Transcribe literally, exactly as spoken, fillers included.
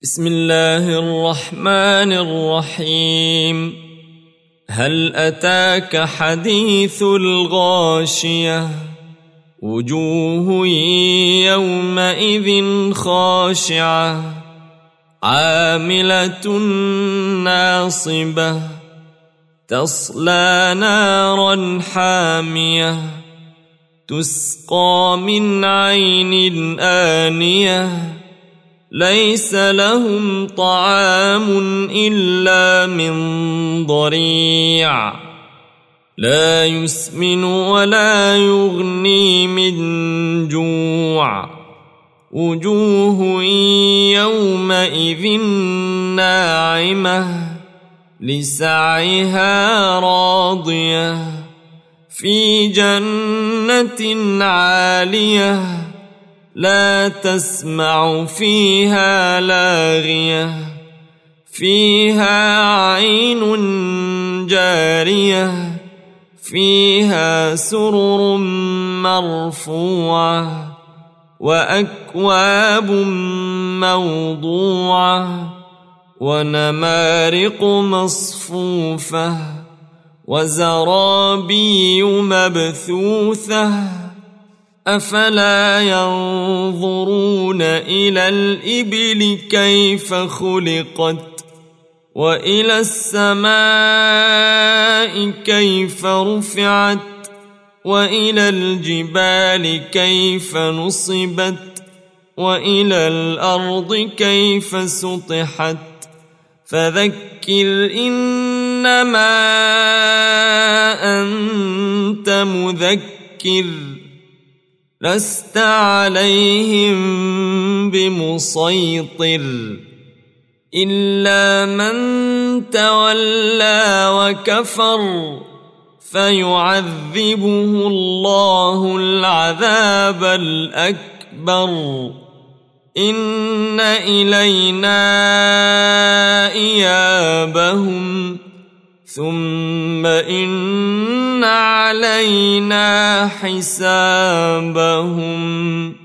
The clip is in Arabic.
بسم الله الرحمن الرحيم. هل أتاك حديث الغاشية؟ وجوه يومئذ خاشعة عاملة ناصبة تصلى نارا حامية تسقى من عين آنية ليس لهم طعام إلا من ضريع لا يسمن ولا يغني من جوع. وجوه يومئذ ناعمة لسعيها راضية في جنة عالية لا تسمع فيها لاغية فيها عين جارية فيها سرر مرفوعة وأكواب موضوعة ونمارق مصفوفة وزرابي مبثوثة. أفلا ينظرون إلى الإبل كيف خلقت وإلى السماء كيف رفعت وإلى الجبال كيف نصبت وإلى الأرض كيف سطحت. فذكر إنما أنت مذكر لست عليهم بمسيطر إلا من تولى وكفر فيعذبه الله العذاب الأكبر. إن إلينا إيابهم ثم إن علينا حسابهم.